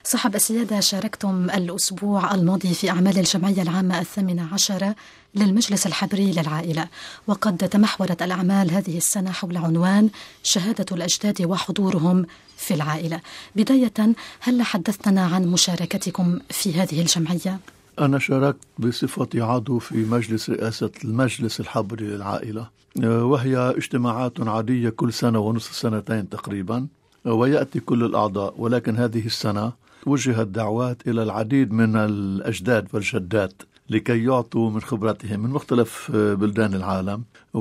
صاحب السيادة، شاركتم الأسبوع الماضي في أعمال الجمعية العامة 18 للمجلس الحبري للعائلة، وقد تمحورت الأعمال هذه السنة حول عنوان شهادة الأجداد وحضورهم في العائلة. بداية، هل حدثتنا عن مشاركتكم في هذه الجمعية؟ أنا شاركت بصفتي عضو في مجلس رئاسة المجلس الحبري للعائلة، وهي اجتماعات عادية كل سنة ونصف سنتين تقريبا، ويأتي كل الأعضاء. ولكن هذه السنة وجهت دعوات إلى العديد من الأجداد والجدات لكي يعطوا من خبرتهم من مختلف بلدان العالم.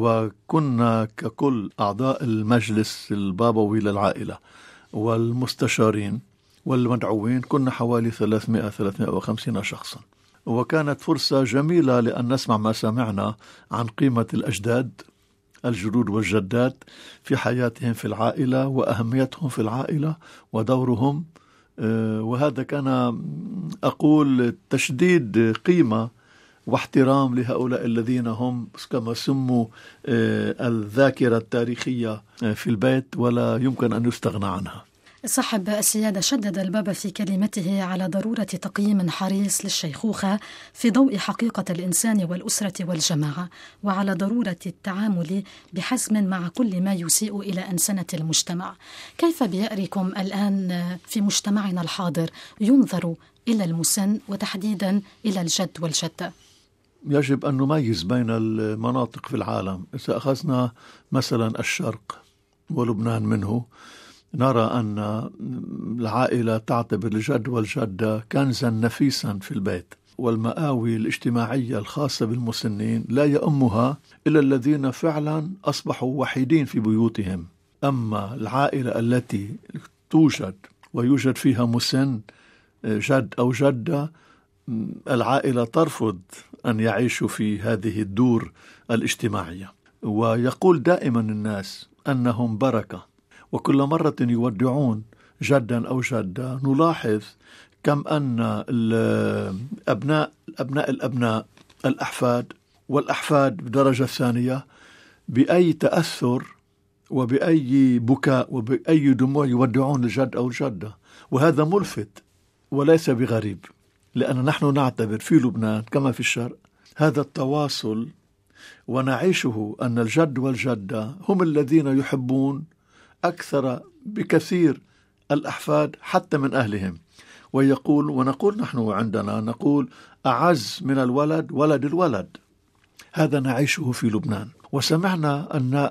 وكنا ككل أعضاء المجلس البابوي للعائلة والمستشارين والمدعوين كنا حوالي 350 شخصا، وكانت فرصة جميلة لأن نسمع ما سمعنا عن قيمة الأجداد الجدود والجدات في حياتهم في العائلة وأهميتهم في العائلة ودورهم. وهذا كان أقول تشديد قيمة واحترام لهؤلاء الذين هم كما سموا الذاكرة التاريخية في البيت ولا يمكن أن يستغنى عنها. صاحب السيادة، شدد البابا في كلمته على ضرورة تقييم حريص للشيخوخة في ضوء حقيقة الإنسان والأسرة والجماعة، وعلى ضرورة التعامل بحزم مع كل ما يسيء إلى أنسنة المجتمع. كيف بيأركم الآن في مجتمعنا الحاضر ينظر إلى المسن وتحديدا إلى الجد والجدة؟ يجب أن نميز بين المناطق في العالم. إذا أخذنا مثلا الشرق ولبنان منه، نرى أن العائلة تعتبر الجد والجدة كنزا نفيسا في البيت، والمآوي الاجتماعية الخاصة بالمسنين لا يأمها إلا الذين فعلا أصبحوا وحيدين في بيوتهم. أما العائلة التي توجد ويوجد فيها مسن جد أو جدة، العائلة ترفض أن يعيشوا في هذه الدور الاجتماعية، ويقول دائما الناس أنهم بركة. وكل مرة يودعون جدا أو جدة نلاحظ كم أن الأبناء الأحفاد والأحفاد بدرجة ثانية بأي تأثر وبأي بكاء وبأي دموع يودعون الجد أو الجدة. وهذا ملفت وليس بغريب، لأن نحن نعتبر في لبنان كما في الشرق هذا التواصل ونعيشه، أن الجد والجدة هم الذين يحبون أكثر بكثير الأحفاد حتى من أهلهم. ونقول نحن عندنا نقول أعز من الولد ولد الولد. هذا نعيشه في لبنان. وسمعنا أن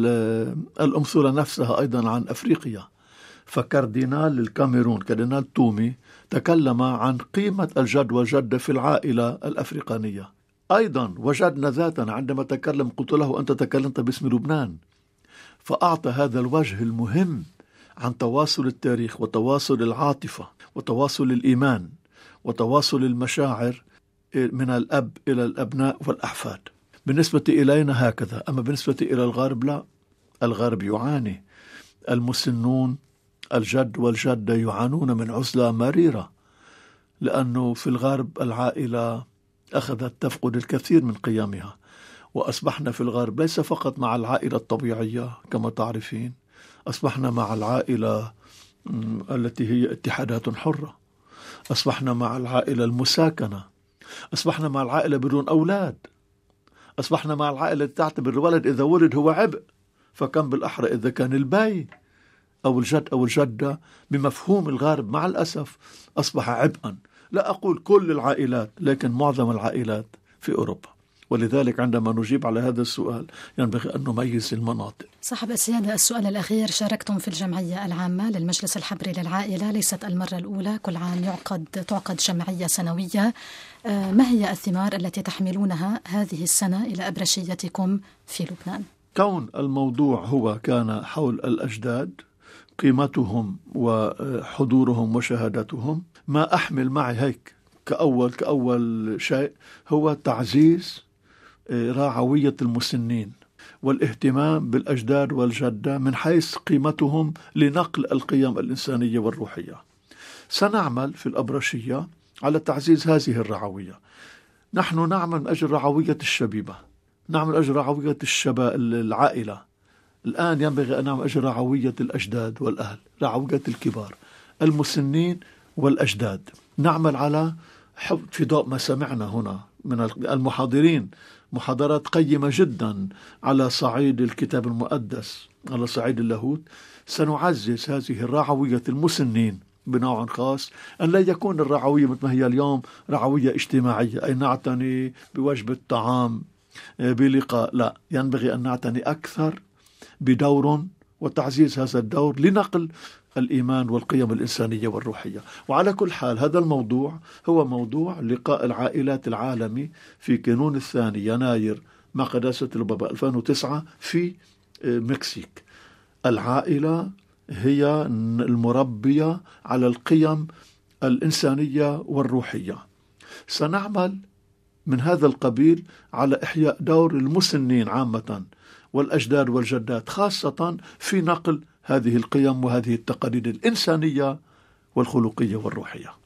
الأمثلة نفسها أيضا عن أفريقيا، فكاردينال الكاميرون كاردينال تومي تكلم عن قيمة الجد والجدة في العائلة الأفريقانية. أيضا وجدنا ذاتنا عندما تكلم قلت له أنت تكلمت باسم لبنان، فأعطى هذا الوجه المهم عن تواصل التاريخ وتواصل العاطفة وتواصل الإيمان وتواصل المشاعر من الأب إلى الأبناء والأحفاد. بالنسبة إلينا هكذا، أما بالنسبة إلى الغرب لا، الغرب يعاني. المسنون الجد والجدة يعانون من عزلة مريرة، لأنه في الغرب العائلة أخذت تفقد الكثير من قيمها، وأصبحنا في الغرب ليس فقط مع العائلة الطبيعية كما تعرفين، أصبحنا مع العائلة التي هي اتحادات حرة، أصبحنا مع العائلة المساكنة، أصبحنا مع العائلة بدون أولاد، أصبحنا مع العائلة تعتبر الولد إذا ولد هو عبء، فكم بالأحرى إذا كان البي أو الجد أو الجدة بمفهوم الغرب مع الأسف أصبح عبئا. لا أقول كل العائلات، لكن معظم العائلات في أوروبا. ولذلك عندما نجيب على هذا السؤال ينبغي أن نميز المناطق. صاحب السيادة، السؤال الأخير، شاركتم في الجمعية العامة للمجلس الحبري للعائلة، ليست المرة الأولى، كل عام تعقد جمعية سنوية. ما هي الثمار التي تحملونها هذه السنة إلى أبرشيتكم في لبنان؟ كون الموضوع هو كان حول الأجداد، قيمتهم وحضورهم وشهادتهم، ما أحمل معي هيك كأول شيء هو تعزيز رعوية المسنين والاهتمام بالأجداد والجدة من حيث قيمتهم لنقل القيم الإنسانية والروحية. سنعمل في الأبرشية على تعزيز هذه الرعوية. نحن نعمل من أجل رعوية الشبيبة، نعمل من أجل رعوية الشباب العائلة. الآن ينبغي أن نعمل من أجل رعوية الأجداد والأهل، رعوية الكبار. المسنين والأجداد. نعمل على في ضوء ما سمعنا هنا من المحاضرين، محاضرات قيمة جدا على صعيد الكتاب المقدس، على صعيد اللاهوت. سنعزز هذه الرعوية المسنين بنوع خاص، أن لا يكون الرعوية مثل ما هي اليوم رعوية اجتماعية، أي نعتني بوجبة طعام بلقاء. لا، ينبغي أن نعتني أكثر بدور وتعزيز هذا الدور لنقل الإيمان والقيم الإنسانية والروحية. وعلى كل حال هذا الموضوع هو موضوع لقاء العائلات العالمي في كانون الثاني يناير مع قداسة البابا 2009 في مكسيك. العائلة هي المربية على القيم الإنسانية والروحية. سنعمل من هذا القبيل على إحياء دور المسنين عامة والأجداد والجدات خاصة في نقل هذه القيم وهذه التقاليد الإنسانية والخلقية والروحية.